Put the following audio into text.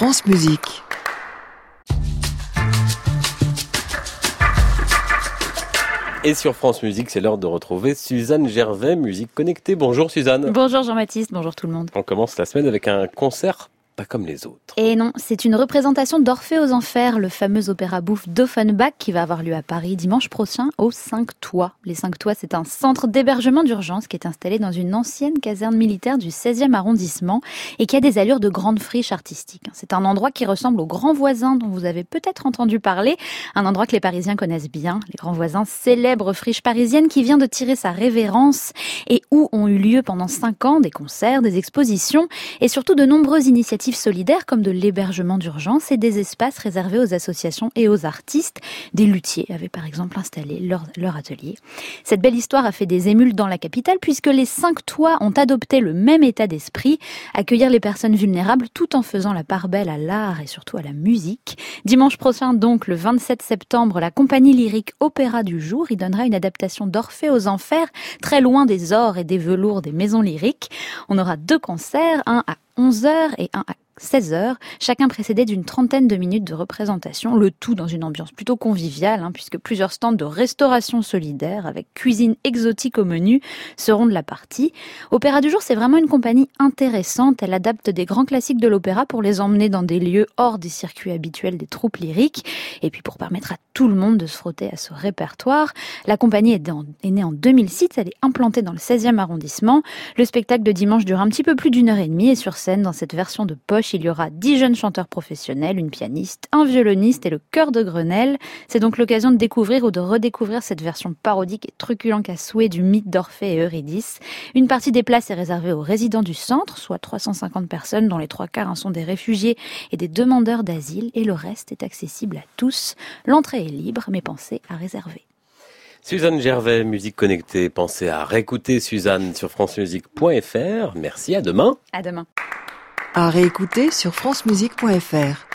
France Musique. Et sur France Musique, c'est l'heure de retrouver Suzanne Gervais, Musique Connectée. Bonjour Suzanne. Bonjour Jean-Baptiste, bonjour tout le monde. On commence la semaine avec un concert pas comme les autres. Et non, c'est une représentation d'Orphée aux Enfers, le fameux opéra bouffe d'Offenbach qui va avoir lieu à Paris dimanche prochain aux 5 Toits. Les 5 Toits, c'est un centre d'hébergement d'urgence qui est installé dans une ancienne caserne militaire du 16e arrondissement et qui a des allures de grande friche artistique. C'est un endroit qui ressemble aux Grands Voisins dont vous avez peut-être entendu parler, un endroit que les Parisiens connaissent bien. Les Grands Voisins, célèbre friche parisienne qui vient de tirer sa révérence et où ont eu lieu pendant 5 ans des concerts, des expositions et surtout de nombreuses initiatives solidaires comme de l'hébergement d'urgence et des espaces réservés aux associations et aux artistes. Des luthiers avaient par exemple installé leur atelier. Cette belle histoire a fait des émules dans la capitale puisque les 5 Toits ont adopté le même état d'esprit, accueillir les personnes vulnérables tout en faisant la part belle à l'art et surtout à la musique. Dimanche prochain donc, le 27 septembre, la compagnie lyrique Opéra du Jour y donnera une adaptation d'Orphée aux Enfers, très loin des ors et des velours des maisons lyriques. On aura 2 concerts, un à 11h et un à 16h, chacun précédé d'une trentaine de minutes de représentation, le tout dans une ambiance plutôt conviviale, puisque plusieurs stands de restauration solidaire avec cuisine exotique au menu seront de la partie. Opéra du Jour, c'est vraiment une compagnie intéressante. Elle adapte des grands classiques de l'opéra pour les emmener dans des lieux hors des circuits habituels des troupes lyriques, et puis pour permettre à tout le monde de se frotter à ce répertoire. La compagnie est née en 2006, elle est implantée dans le 16e arrondissement. Le spectacle de dimanche dure un petit peu plus d'1h30 et sur scène, dans cette version de poche, il y aura 10 jeunes chanteurs professionnels, une pianiste, un violoniste et le chœur de Grenelle. C'est donc l'occasion de découvrir ou de redécouvrir cette version parodique et truculente à souhait du mythe d'Orphée et Eurydice. Une partie des places est réservée aux résidents du centre, soit 350 personnes dont les 3/4 sont des réfugiés et des demandeurs d'asile, et le reste est accessible à tous. L'entrée est libre, mais pensez à réserver. Suzanne Gervais, Musique Connectée. Pensez à réécouter Suzanne sur francemusique.fr. Merci, à demain. À demain. À réécouter sur francemusique.fr.